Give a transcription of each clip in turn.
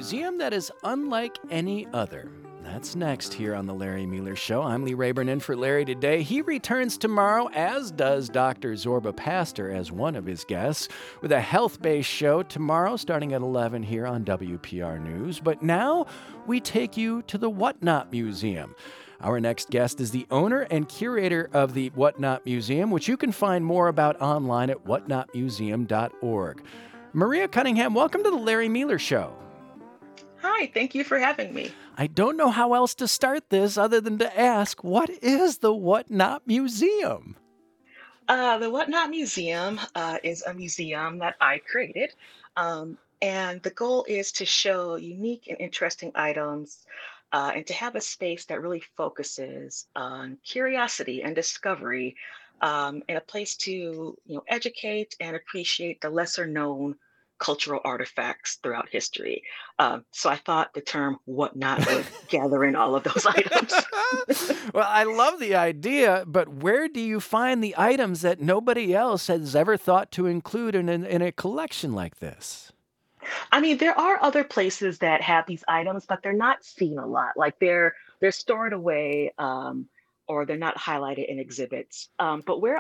museum that is unlike any other. That's next here on The Larry Mueller Show. I'm Lee Rayburn in for Larry today. He returns tomorrow, as does Dr. Zorba Pastor as one of his guests, with a health-based show tomorrow starting at 11 here on WPR News. But now we take you to the Whatnot Museum. Our next guest is the owner and curator of the Whatnot Museum, which you can find more about online at whatnotmuseum.org. Maria Cunningham, welcome to The Larry Mueller Show. Hi, thank you for having me. I don't know how else to start this other than to ask, what is the Whatnot Museum? The Whatnot Museum is a museum that I created. And the goal is to show unique and interesting items and to have a space that really focuses on curiosity and discovery and a place to educate and appreciate the lesser known cultural artifacts throughout history. So I thought the term whatnot would gather in all of those items. Well, I love the idea, but where do you find the items that nobody else has ever thought to include in a collection like this? I mean, there are other places that have these items, but they're not seen a lot. Like they're stored away, or they're not highlighted in exhibits. But where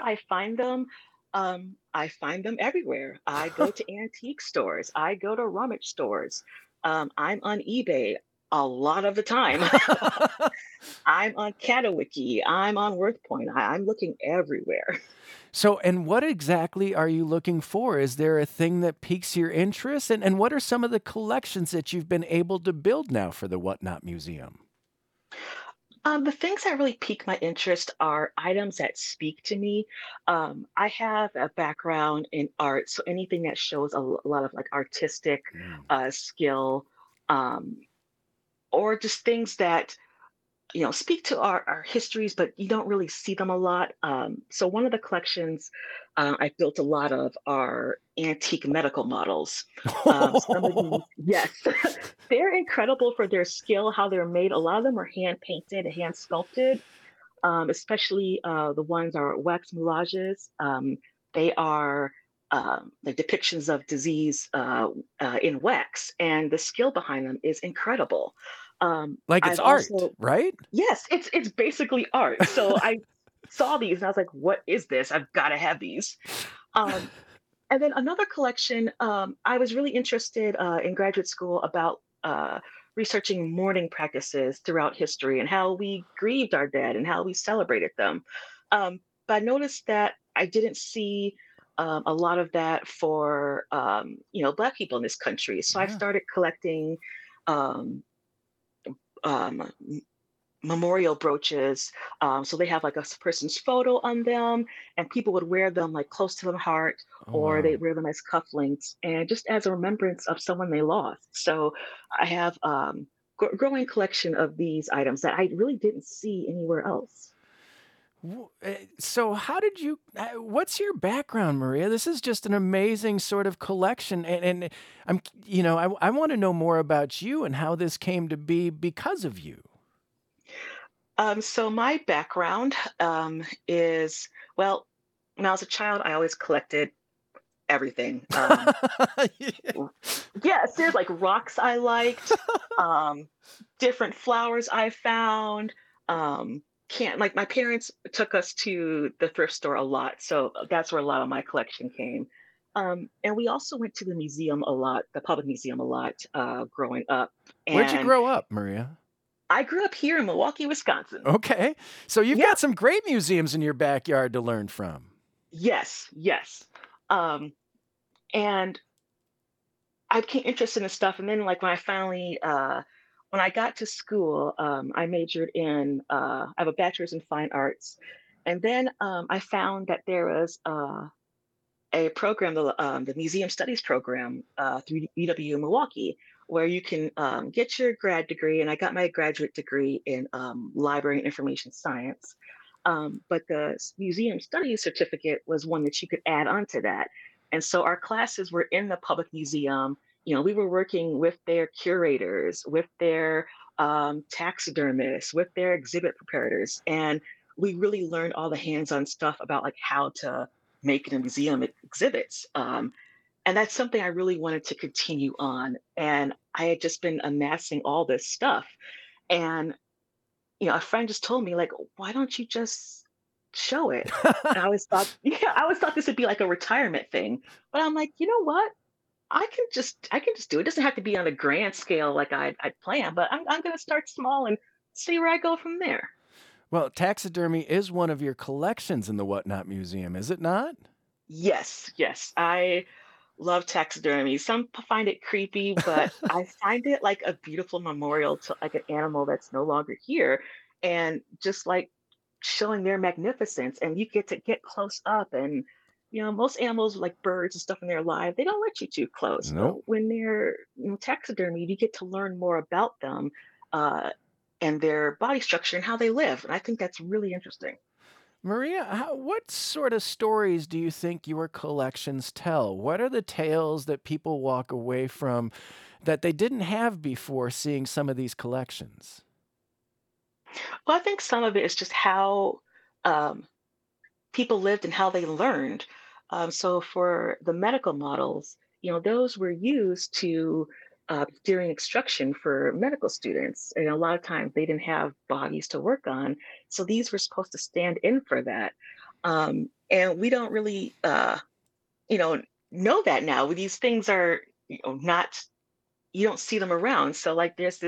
I find them everywhere. I go to antique stores. I go to rummage stores. I'm on eBay a lot of the time. I'm on Catawiki. I'm on WorthPoint. I'm looking everywhere. So, and what exactly are you looking for? Is there a thing that piques your interest? And what are some of the collections that you've been able to build now for the Whatnot Museum? The things that really pique my interest are items that speak to me. I have a background in art, so anything that shows a lot of like artistic Mm. skill, um, or just things that speak to our histories, but you don't really see them a lot. So one of the collections I built a lot of are antique medical models. Some of these, yes, they're incredible for their skill, how they're made. A lot of them are hand painted, hand sculpted, especially the ones are wax moulages. They are the depictions of disease in wax, and the skill behind them is incredible. Like it's I've art, also right? Yes, it's basically art. So I saw these and I was like, "What is this? I've got to have these." Um, and then another collection, I was really interested in graduate school about researching mourning practices throughout history and how we grieved our dead and how we celebrated them. But I noticed that I didn't see a lot of that for Black people in this country. So I Yeah. started collecting um, um, memorial brooches. So they have like person's photo on them, and people would wear them like close to their heart, Oh, or they wow. wear them as cufflinks, and just as a remembrance of someone they lost. So I have growing collection of these items that I really didn't see anywhere else. So how did you, what's your background, Maria? This is just an amazing sort of collection. And I want to know more about you and how this came to be because of you. So my background is, well, when I was a child, I always collected everything. Yes, there's like rocks I liked, um, different flowers I found. Can't like My parents took us to the thrift store a lot, so that's where a lot of my collection came. And we also went to the museum a lot, the public museum a lot, growing up. Where'd you And grow up, Maria? I grew up here in Milwaukee, Wisconsin. Okay. So you've Yeah, got some great museums in your backyard to learn from. yes, yes. Um, and I became interested in stuff, and then like when I got to school, I majored in I have a bachelor's in fine arts, and then I found that there was a program, the Museum Studies program through UW Milwaukee, where you can get your grad degree, and I got my graduate degree in library and information science. But the Museum Studies certificate was one that you could add on to that. And so our classes were in the public museum. We were working with their curators, with their taxidermists, with their exhibit preparators, and we really learned all the hands-on stuff about like how to make it in museum exhibits. And that's something I really wanted to continue on. And I had just been amassing all this stuff. And, a friend just told me, like, why don't you just show it? And I always thought, yeah, I always thought this would be like a retirement thing. But I'm like, you know what? I can just do it. It doesn't have to be on a grand scale like I'd planned, but I'm gonna start small and see where I go from there. Well, taxidermy is one of your collections in the Whatnot Museum, is it not? Yes, yes. I love taxidermy. Some find it creepy, but I find it like a beautiful memorial to like an animal that's no longer here. And just like showing their magnificence. And you get to get close up and most animals like birds and stuff when they're alive, they don't let you too close. But Nope. when they're taxidermy, you get to learn more about them uh, and their body structure and how they live. And I think that's really interesting. Maria, what sort of stories do you think your collections tell? What are the tales that people walk away from that they didn't have before seeing some of these collections? Well, I think some of it is just how um, people lived and how they learned. So for the medical models, those were used to during instruction for medical students, and a lot of times they didn't have bodies to work on, so these were supposed to stand in for that. And we don't really, you know, know that now. These things are, not you don't see them around. So like there's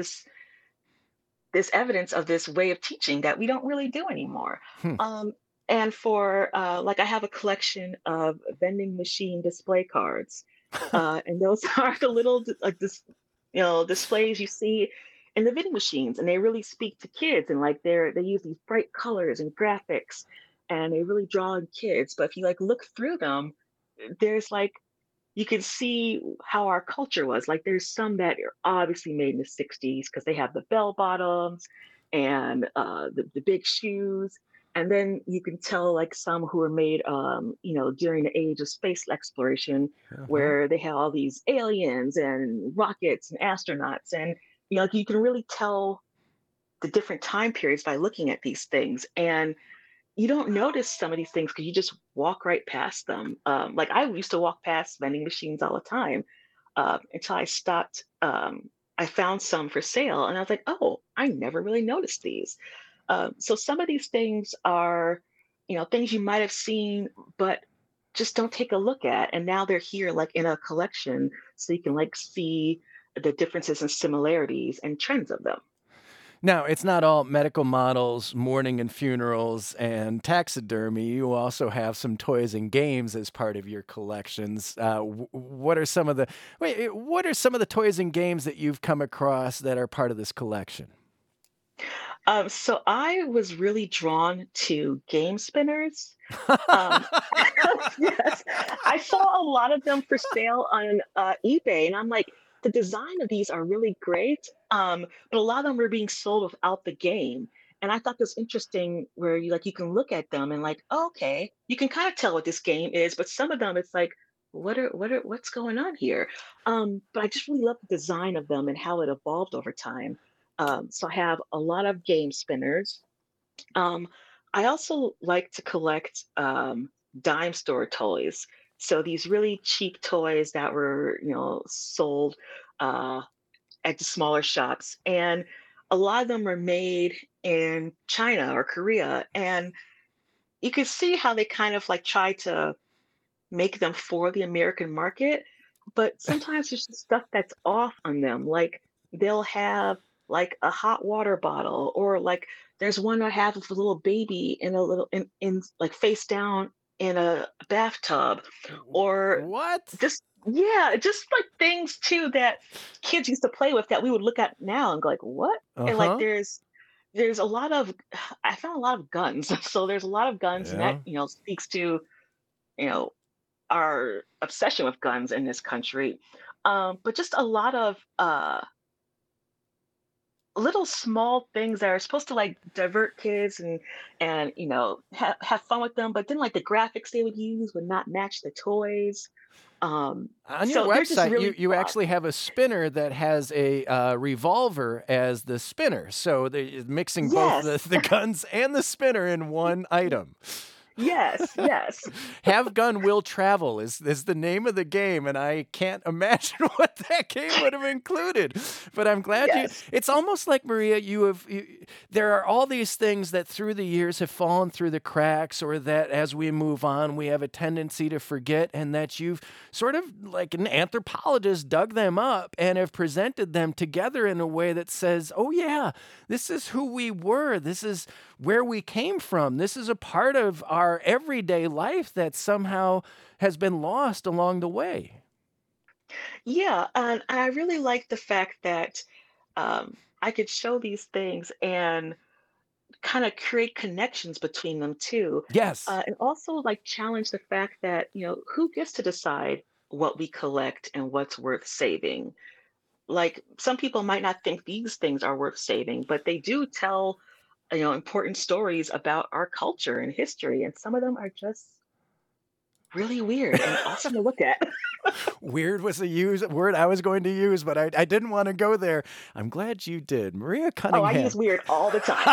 this evidence of this way of teaching that we don't really do anymore. Hmm. Um, and for like I have a collection of vending machine display cards, and those are the little like this, displays you see in the vending machines, and they really speak to kids, and like they use these bright colors and graphics, and they really draw in kids. But if you like look through them, there's like you can see how our culture was. Like there's some that are obviously made in the 60s because they have the bell bottoms and the big shoes. And then you can tell like some who were made, during the age of space exploration, Uh-huh. where they have all these aliens and rockets and astronauts. And, like you can really tell the different time periods by looking at these things. And you don't notice some of these things because you just walk right past them. Like I used to walk past vending machines all the time until I stopped. I found some for sale, and I was like, "Oh, I never really noticed these." So some of these things are, things you might have seen, but just don't take a look at, and now they're here, like in a collection, so you can like see the differences and similarities and trends of them. Now, it's not all medical models, mourning and funerals, and taxidermy. You also have some toys and games as part of your collections. What are some of the what are some of the toys and games that you've come across that are part of this collection? So I was really drawn to game spinners. Um, yes, I saw a lot of them for sale on eBay, and I'm like, the design of these are really great, but a lot of them were being sold without the game. And I thought this interesting, where you can look at them and like, oh, okay, you can kind of tell what this game is, but some of them it's like, what's going on here? But I just really love the design of them and how it evolved over time. So I have a lot of game spinners. Um, I also like to collect dime store toys. So these really cheap toys that were, sold uh, at the smaller shops, and a lot of them are made in China or Korea, and you can see how they kind of like try to make them for the American market, but sometimes there's just stuff that's off on them. Like they'll have like a hot water bottle, or like there's one I have of a little baby in a little in like face down in a bathtub, or What? just yeah, just like things too that kids used to play with that we would look at now and go like, what? And like Uh-huh. there's a lot of I found a lot of guns. So there's a lot of guns, and that Yeah. speaks to you know our obsession with guns in this country. But just a lot of little small things that are supposed to like divert kids and have fun with them, but then like the graphics they would use would not match the toys. On your So they're just website, you really you fun. actually have a spinner that has a, revolver as the spinner, so mixing both the Yes. the guns and the spinner in one item. Yes, yes. Have Gun Will Travel is the name of the game, and I can't imagine what that game would have included. But I'm glad you Yes. it's almost like, Maria, there are all these things that through the years have fallen through the cracks, or that as we move on, we have a tendency to forget, and that you've sort of like an anthropologist dug them up and have presented them together in a way that says, oh, yeah, this is who we were. This is where we came from. This is a part of our everyday life that somehow has been lost along the way. Yeah, and I really like the fact that I could show these things and kind of create connections between them too. Yes. And also like challenge the fact that, who gets to decide what we collect and what's worth saving? Like some people might not think these things are worth saving, but they do tell, important stories about our culture and history. And some of them are just really weird and awesome to look at. Weird was word I was going to use, but I didn't want to go there. I'm glad you did. Maria Oh, I Cunningham. use weird all the time.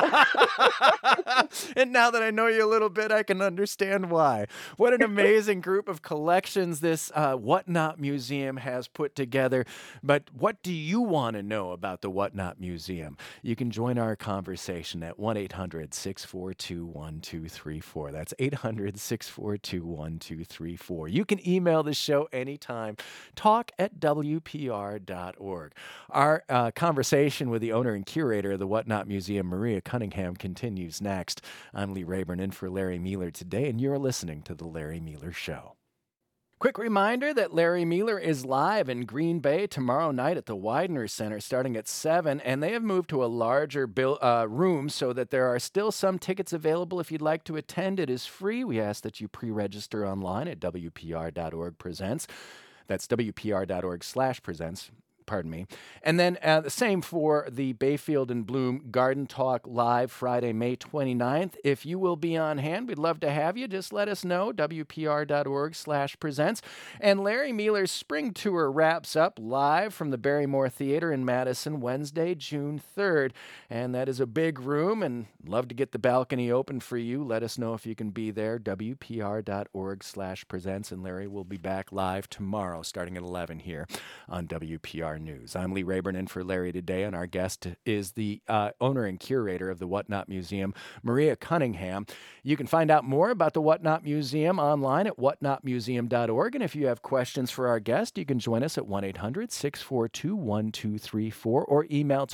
And now that I know you a little bit, I can understand why. What an amazing group of collections this Whatnot Museum has put together. But what do you want to know about the Whatnot Museum? You can join our conversation at 1-800-642-1234. That's 800-642-1234. You can email the show anytime, talk@wpr.org. Our conversation with the owner and curator of the Whatnot Museum, Maria Cunningham, continues next. I'm Lee Rayburn in for Larry Mueller today, and you're listening to The Larry Mueller Show. Quick reminder that Larry Mueller is live in Green Bay tomorrow night at the Widener Center starting at 7, and they have moved to a larger room so that there are still some tickets available if you'd like to attend. It is free. We ask that you pre-register online at WPR.org/presents. That's WPR.org/presents. Pardon me. And then the same for the Bayfield and Bloom Garden Talk live Friday, May 29th. If you will be on hand, we'd love to have you. Just let us know, WPR.org/presents. And Larry Mueller's spring tour wraps up live from the Barrymore Theater in Madison Wednesday, June 3rd. And that is a big room, and love to get the balcony open for you. Let us know if you can be there, WPR.org/presents. And Larry will be back live tomorrow starting at 11 here on WPR News. I'm Lee Rayburn in for Larry today, and our guest is the owner and curator of the Whatnot Museum, Maria Cunningham. You can find out more about the Whatnot Museum online at whatnotmuseum.org, and if you have questions for our guest, you can join us at 1-800-642-1234 or email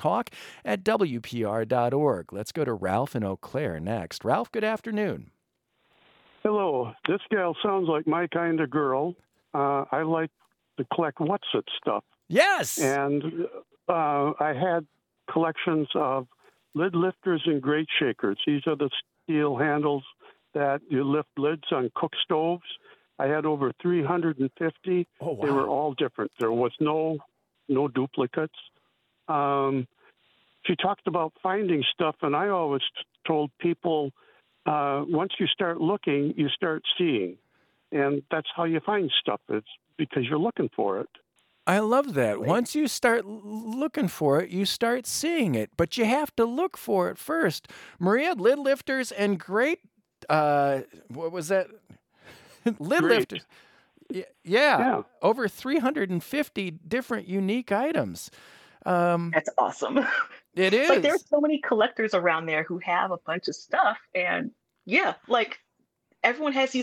talk@wpr.org. Let's go to Ralph in Eau Claire next. Ralph, good afternoon. Hello. This gal sounds like my kind of girl. I like to collect what's-it stuff. Yes. And I had collections of lid lifters and grate shakers. These are the steel handles that you lift lids on cook stoves. I had over 350. Oh, wow. They were all different. There was no duplicates. She talked about finding stuff, and I always told people, once you start looking, you start seeing. And that's how you find stuff. It's because you're looking for it. I love that. Right. Once you start looking for it, you start seeing it, but you have to look for it first. Maria, lid lifters and great, what was that? Lid Great. lifters. Yeah, over 350 different unique items. That's awesome. It is. But there's so many collectors around there who have a bunch of stuff. And yeah, like everyone has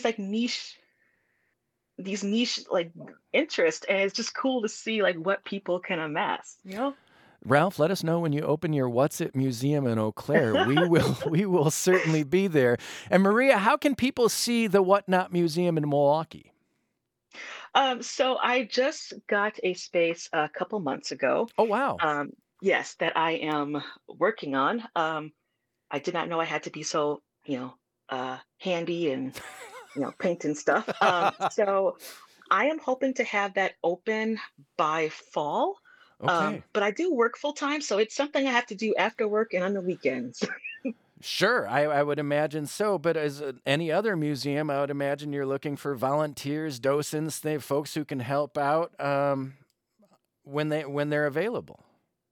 these niche like interests, and it's just cool to see like what people can amass. Ralph, let us know when you open your What's It Museum in Eau Claire. We will certainly be there. And Maria, how can people see the Whatnot Museum in Milwaukee? So I just got a space a couple months ago. Oh, wow. Yes, that I am working on. I did not know I had to be so, handy and painting stuff. So I am hoping to have that open by fall. Okay. But I do work full time, so it's something I have to do after work and on the weekends. Sure, I would imagine so. But as any other museum, I would imagine you're looking for volunteers, docents, folks who can help out when they're available.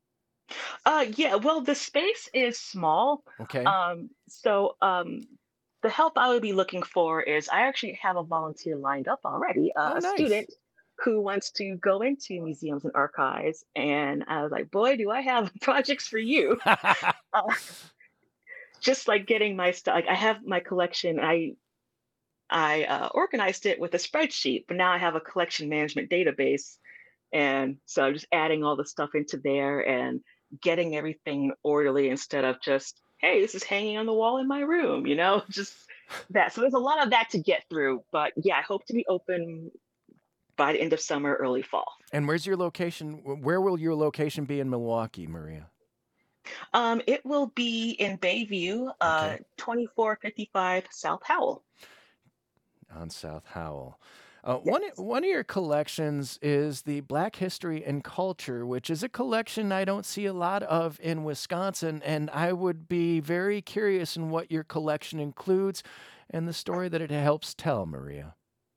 Yeah, well, the space is small. Okay. So the help I would be looking for is I actually have a volunteer lined up already, Oh, a nice. student who wants to go into museums and archives. And I was like, boy, do I have projects for you. Uh, just like getting my stuff. Like I have my collection. I organized it with a spreadsheet, but now I have a collection management database. And so I'm just adding all the stuff into there and getting everything orderly instead of just, hey, this is hanging on the wall in my room, just that. So there's a lot of that to get through. But yeah, I hope to be open by the end of summer, early fall. And where's your location? Where will your location be in Milwaukee, Maria? It will be in Bayview, Okay. 2455 South Howell. On South Howell. One Yes. one of your collections is the Black History and Culture, which is a collection I don't see a lot of in Wisconsin, and I would be very curious in what your collection includes and the story that it helps tell, Maria.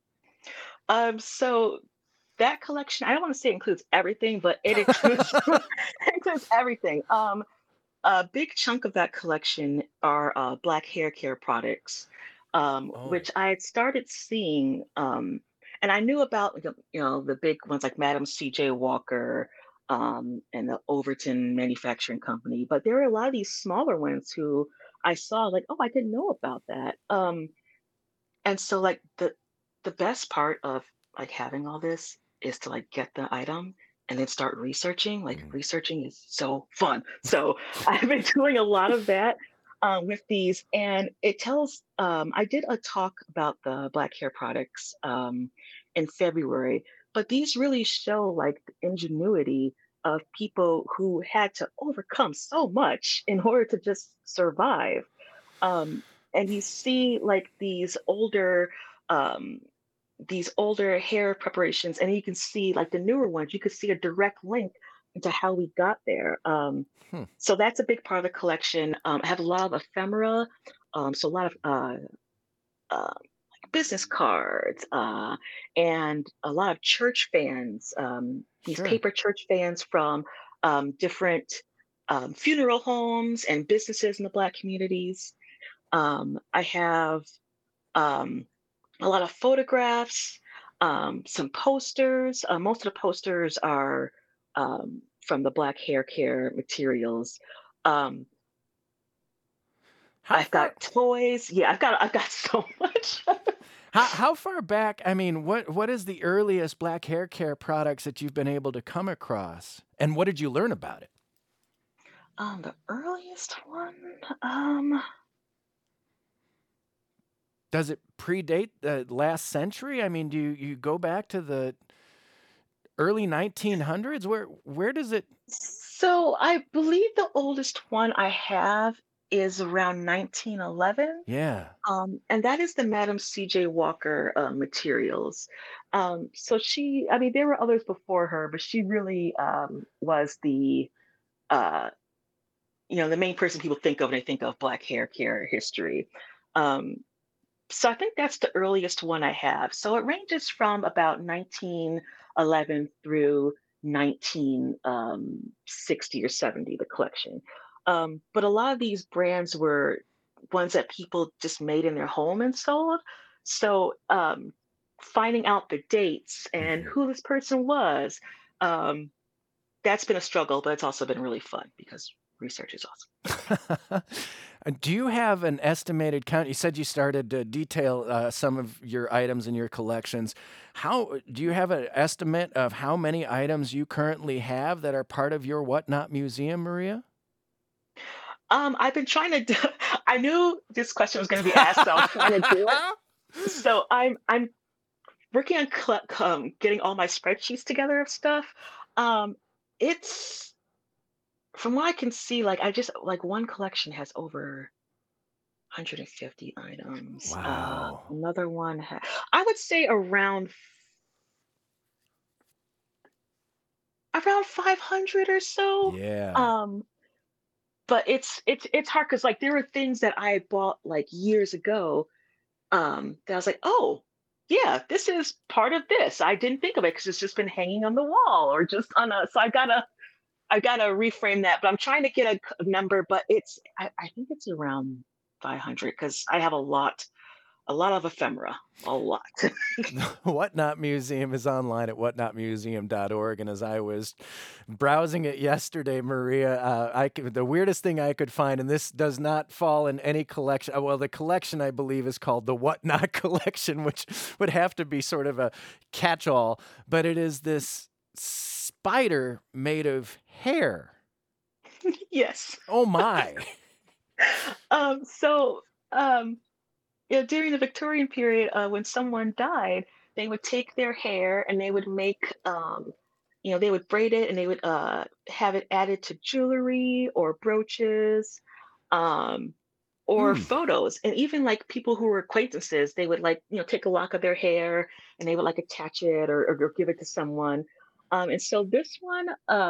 So that collection, I don't want to say includes everything, but it includes it includes everything. A big chunk of that collection are Black hair care products, Oh, which I had started seeing, and I knew about the big ones like Madam C.J. Walker and the Overton Manufacturing Company, but there were a lot of these smaller ones who I saw like, oh, I didn't know about that. And so like the best part of like having all this is to like get the item and then start researching. Like mm, researching is so fun. So I've been doing a lot of that with these, and it tells. I did a talk about the black hair products in February, but these really show like the ingenuity of people who had to overcome so much in order to just survive. um, and you see like um, these older hair preparations, and you can see like the newer ones. You could see a direct link into how we got there. hmm, So that's a big part of the collection. I have a lot of ephemera, so a lot of uh, business cards, and a lot of church fans. These sure. paper church fans from different funeral homes and businesses in the Black communities. I have um, a lot of photographs, some posters. Most of the posters are from the Black hair care materials. Um, How I've far? got toys. Yeah, I've got so much. How far back? I mean, what is the earliest black hair care products that you've been able to come across, and what did you learn about it? The earliest one. Um, Does it predate the last century? I mean, do you go back to the early 1900s? Where does it? so I believe the oldest one I have is around 1911. Yeah. And that is the Madam C.J. Walker materials. So I mean, there were others before her, but she really was uh, the main person people think of when they think of Black hair care history. Um, so I think that's the earliest one I have. So it ranges from about 1911 through 1960 or 70, the collection. But a lot of these brands were ones that people just made in their home and sold. So finding out the dates and Mhm. who this person was, um, that's been a struggle, but it's also been really fun because research is awesome. Do you have an estimated count? You said you started to detail some of your items in your collections. How do you have an estimate of how many items you currently have that are part of your Whatnot Museum, Maria? I've been trying to do, I knew this question was going to be asked, so I was trying to do it. So I'm working on getting all my spreadsheets together of stuff. Um, it's from what I can see, like I just like one collection has over 150 items. Wow. Another one I would say around 500 or so. Yeah. Um, but it's hard because like there were things that I had bought like years ago that I was like, oh, yeah, this is part of this. I didn't think of it because it's just been hanging on the wall or just on a. So I gotta reframe that. But I'm trying to get a number, but I think it's around. 500 because I have a lot of ephemera, a lot. The Whatnot Museum is online at whatnotmuseum.org. And as I was browsing it yesterday, Maria, the weirdest thing I could find, and this does not fall in any collection. Well, the collection I believe is called the Whatnot Collection, which would have to be sort of a catch-all. But it is this spider made of hair. Yes. Oh my! So during the Victorian period, when someone died, they would take their hair and they would make, they would braid it and they would have it added to jewelry or brooches, um, or Hmm. photos. And even like people who were acquaintances, they would like, take a lock of their hair and they would like attach it or give it to someone. And so this one,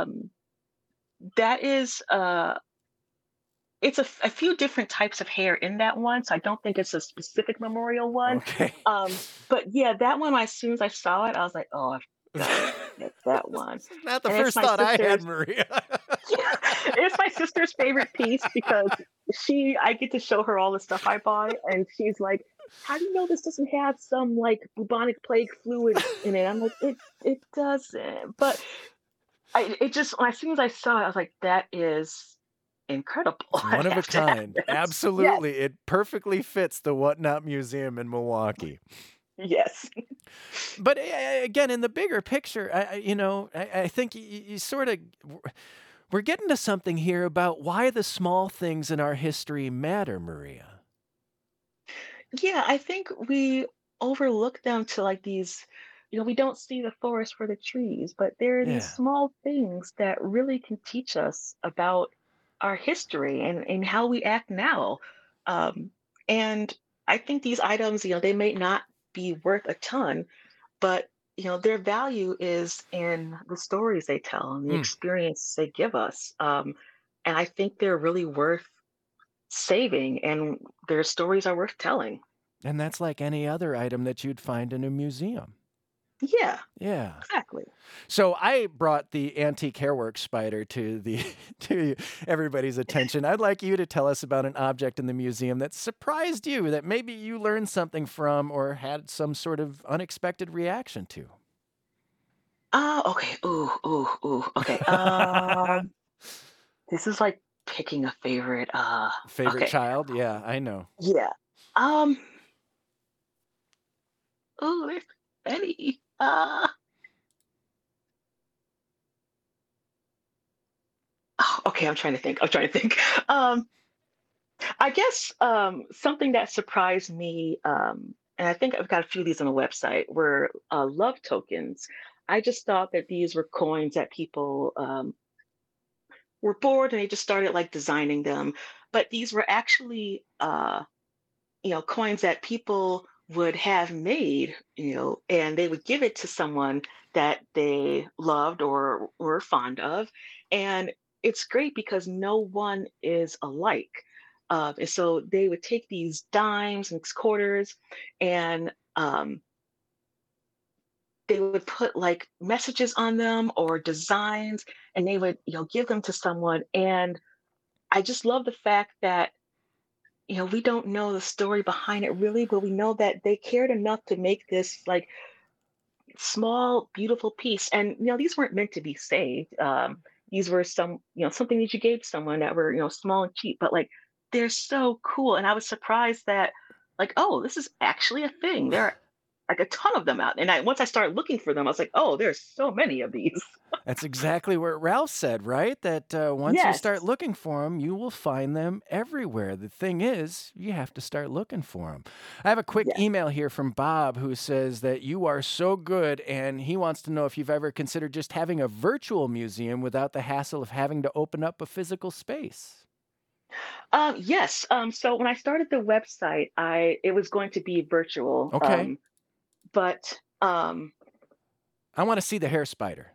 that is it's a few different types of hair in that one, so I don't think it's a specific memorial one. Okay. But yeah, that one, as soon as I saw it, I was like, "Oh, I've got to get that one." This is not the And it's first my thought I had, sister's Maria. it's my sister's favorite piece because I get to show her all the stuff I buy, and she's like, "How do you know this doesn't have some like bubonic plague fluid in it?" I'm like, "It doesn't." But it just as soon as I saw it, I was like, "That is incredible. It's I one of a have to have kind. this." Yes, Absolutely. It perfectly fits the Whatnot Museum in Milwaukee. yes. But again, in the bigger picture, I think you sort of, we're getting to something here about why the small things in our history matter, Maria. Yeah, I think we overlook them to like these, we don't see the forest for the trees, but there are these Yeah. small things that really can teach us about our history and how we act now. Um, and I think these items, they may not be worth a ton, but their value is in the stories they tell and the Mm. experience they give us. And I think they're really worth saving, and their stories are worth telling. And that's like any other item that you'd find in a museum. Yeah, Yeah. exactly. So I brought the antique hairwork spider to the to everybody's attention. I'd like you to tell us about an object in the museum that surprised you, that maybe you learned something from or had some sort of unexpected reaction to. Okay. Ooh, ooh, ooh. Okay. This is like picking a favorite. Favorite Okay. child? Yeah, I know. Yeah. Um. Ooh, there's many. Okay. I'm trying to think. I'm trying to think. Um. I guess something that surprised me, and I think I've got a few of these on the website, were love tokens. I just thought that these were coins that people were bored and they just started like designing them. But these were actually, coins that people would have made, and they would give it to someone that they loved or were fond of. And it's great because no one is alike. And so they would take these dimes and quarters and they would put like messages on them or designs, and they would, give them to someone. And I just love the fact that we don't know the story behind it really, but we know that they cared enough to make this like small, beautiful piece. And these weren't meant to be saved. These were something that you gave to someone that were small and cheap, but like they're so cool. And I was surprised that like, oh, this is actually a thing. There are like a ton of them out. And once I started looking for them, I was like, oh, there's so many of these. That's exactly what Ralph said, right? That once you Yes. start looking for them, you will find them everywhere. The thing is, you have to start looking for them. I have a quick Yes. email here from Bob who says that you are so good, and he wants to know if you've ever considered just having a virtual museum without the hassle of having to open up a physical space. Yes. So when I started the website, it was going to be virtual. Okay. But I want to see the hair spider.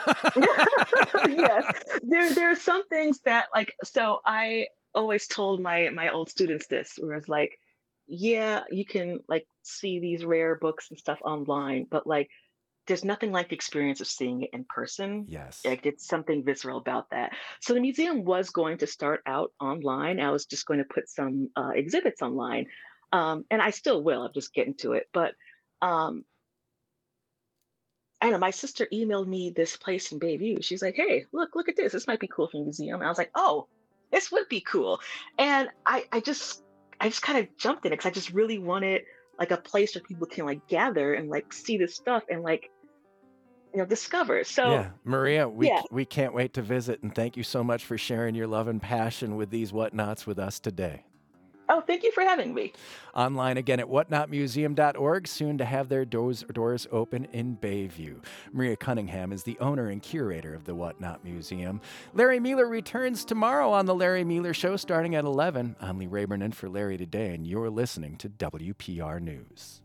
yes, there are some things that like, so I always told my old students this, where it's like, yeah, you can like see these rare books and stuff online, but like there's nothing like the experience of seeing it in person. Yes. Like it's something visceral about that. So the museum was going to start out online. I was just going to put some exhibits online, and I still will. I'm just getting to it. But um, I know my sister emailed me this place in Bayview. She's like, "Hey, look at this. This might be cool for a museum." And I was like, "Oh, this would be cool." And I just kind of jumped in it because I just really wanted like a place where people can like gather and like see this stuff and like discover. So Yeah, Maria, yeah. we can't wait to visit, and thank you so much for sharing your love and passion with these whatnots with us today. Oh, thank you for having me. Online again at whatnotmuseum.org, soon to have their doors open in Bayview. Maria Cunningham is the owner and curator of the Whatnot Museum. Larry Mueller returns tomorrow on The Larry Mueller Show starting at 11. I'm Lee Rayburn in for Larry today, and you're listening to WPR News.